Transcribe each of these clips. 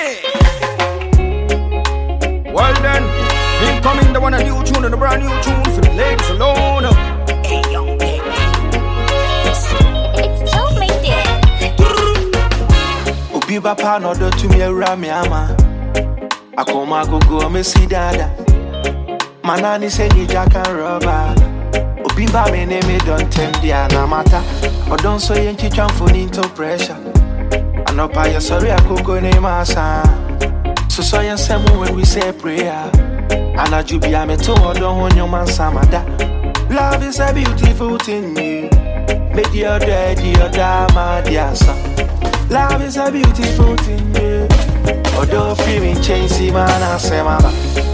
Well then, incoming the one a new tune and a brand new tune for the ladies alone. Hey, young baby. It's so made it. Obi bapa no do to me rami ama. Akoma go me see dada. Manani say ni jaka rubber. Obi ba me ne me don't tend dia na mata. Odon so yen chichan phone into pressure. Anopa ya sorry akoko ne masa. So yen semu when we say prayer. Anajubia me to odon ho nyoma samada. Love is a beautiful thing. Make your daddy your dama diasa. Love is a beautiful thing. Although feeling change man I say mama.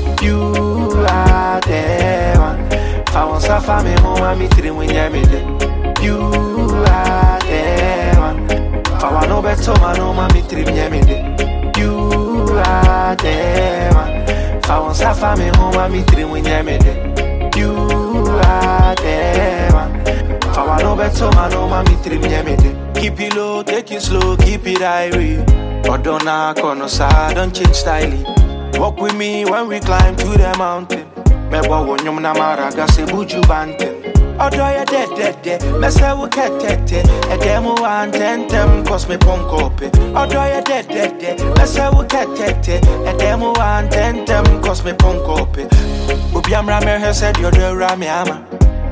You are the one. If I want to find me mama me three when you me there. You are the one. If I want no better man mama me three when you me there. You are the one. If I want to find me mama me three when you me there. You are the one. If I want no better man mama me three when you me there. Keep it low, take it slow, keep it irie. Odona kono sa, don't change style. Walk with me when we climb to the mountain. Mebo wonyum na maraga se buju banten. Odo ya dead. Mese wo ketete. Edemo antentem cause me ponkope. Odo ya dead. Mese wo ketete. Edemo antentem cause me ponkope. Ubi amra me said you're the rami ama.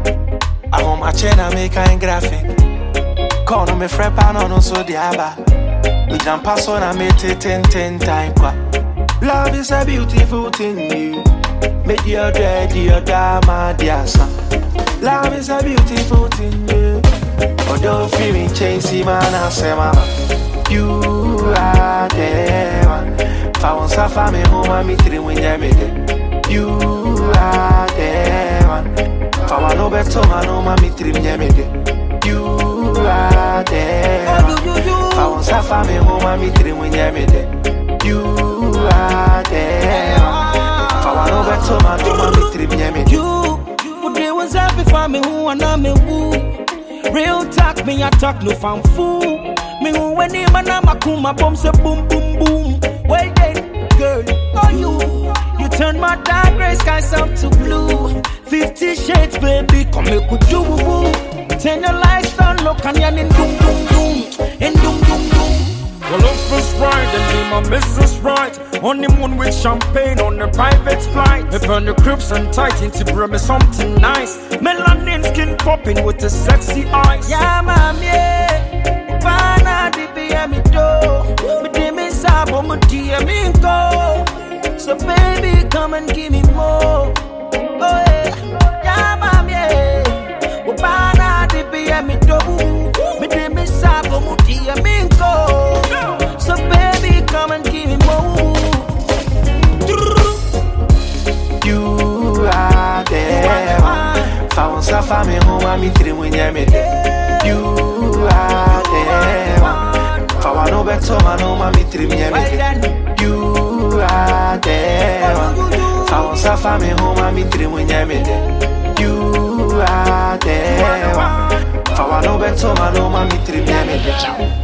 Ahom achena me kind graphic. Kono me frepa no so diaba. We jump pass on and make it 10 times kwa. Love is a beautiful thing. Make your daddy your dama diasa. Love is a beautiful thing. Although feeling change man I say mama. You are the one. If I want to find me mama me three when you me there. You are the one. If I want no better man mama me three when you me there. You are the one. If I want to find me mama me three when you me there. You are the one. If I want no better man mama me three when you me there. You there was every family who and I me woo. Real talk me a talk no fan fool. Me who when him and I'm a kuma bomb say boom boom boom. Well then, girl, oh you turn my dark gray skies up to blue. 50 shades, baby, come make with you. Turn your lights down, look and you're in doom doom doom, in doom doom doom. Well, love is right, and me my missus right. On the moon with champagne on a private flight. Me burn the crips and tight into bring me something nice. Melanin skin popping with the sexy eyes. Yeah, ma'am, yeah. Bana di be me do. Me di me sabo, me di me go. So baby, come and give me more. Oh yeah, yeah, ma'am, yeah. Bana di be me do. Me di me sabo, me di me go. So baby, come and give me more. You are the one. If I want to find me mama me three when you me there. You are the one. If I want no better man mama me three when you me there. You are the one. If I want to find me mama me three when you me there. You are the one. If I want no better man mama me three when you me there.